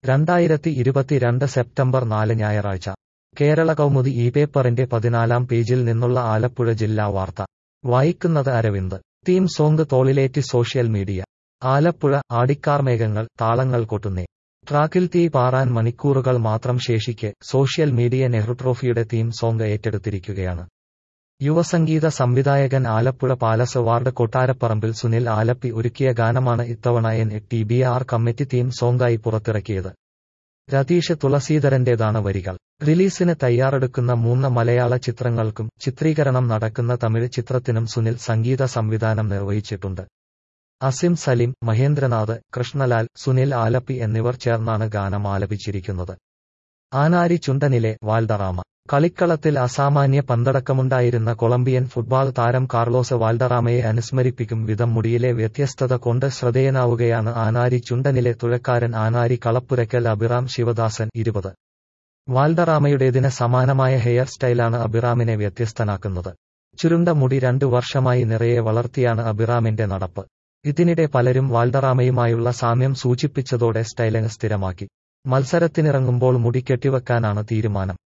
2022 September 4 ഞായറാഴ്ച കേരള കൗമുദി ഈ പേപ്പറിന്റെ 14-ാം പേജിൽ നിന്നുള്ള ആലപ്പുഴ ജില്ലാ വാർത്ത വായിക്കുന്നത് അരവിന്ദ്. തീം സോങ് തോളിലേറ്റി സോഷ്യൽ മീഡിയ. ആലപ്പുഴ. ആടിക്കാർമേഘങ്ങൾ താളങ്ങൾ കൊട്ടുന്നേ. ട്രാക്കിൽ തീ പാറാൻ മണിക്കൂറുകൾ മാത്രം ശേഷിക്കെ സോഷ്യൽ മീഡിയ നെഹ്റു ട്രോഫിയുടെ തീം സോങ് ഏറ്റെടുത്തിരിക്കുകയാണ്. യുവസംഗീത സംവിധായകൻ ആലപ്പുഴ പാലസ് വാർഡ് കൊട്ടാരപ്പറമ്പിൽ സുനിൽ ആലപ്പി ഒരുക്കിയ ഗാനമാണ് ഇത്തവണ NTBR കമ്മിറ്റി തീം സോങ്ങായി പുറത്തിറക്കിയത്. രതീഷ് തുളസീധരന്റേതാണ് വരികൾ. റിലീസിന് തയ്യാറെടുക്കുന്ന 3 മലയാള ചിത്രങ്ങൾക്കും ചിത്രീകരണം നടക്കുന്ന തമിഴ് ചിത്രത്തിനും സുനിൽ സംഗീത സംവിധാനം നിർവഹിച്ചിട്ടുണ്ട്. അസിം സലിം, മഹേന്ദ്രനാഥ്, കൃഷ്ണലാൽ, സുനിൽ ആലപ്പി എന്നിവർ ചേർന്നാണ് ഗാനം ആലപിച്ചിരിക്കുന്നത്. ആനാരി ചുണ്ടനിലെ വാൽഡറാമ. കളിക്കളത്തിൽ അസാമാന്യ പന്തടക്കമുണ്ടായിരുന്ന കൊളംബിയൻ ഫുട്ബോൾ താരം കാർലോസ് വാൽഡറാമയെ അനുസ്മരിപ്പിക്കും വിധം മുടിയിലെ വ്യത്യസ്തത കൊണ്ട് ശ്രദ്ധേയനാവുകയാണ് ആനാരി ചുണ്ടനിലെ തുഴക്കാരൻ ആനാരി കളപ്പുരയ്ക്കൽ അഭിറാം ശിവദാസൻ 20. വാൽഡറാമയുടേതിന് സമാനമായ ഹെയർ സ്റ്റൈലാണ് അഭിറാമിനെ വ്യത്യസ്തനാക്കുന്നത്. ചുരുണ്ട മുടി 2 വർഷമായി നിറയെ വളർത്തിയാണ് അഭിറാമിന്റെ നടപ്പ്. ഇതിനിടെ പലരും വാൽഡറാമയുമായുള്ള സാമ്യം സൂചിപ്പിച്ചതോടെ സ്റ്റൈലിംഗ് സ്ഥിരമാക്കി. മത്സരത്തിനിറങ്ങുമ്പോൾ മുടി കെട്ടിവെക്കാനാണ് തീരുമാനം.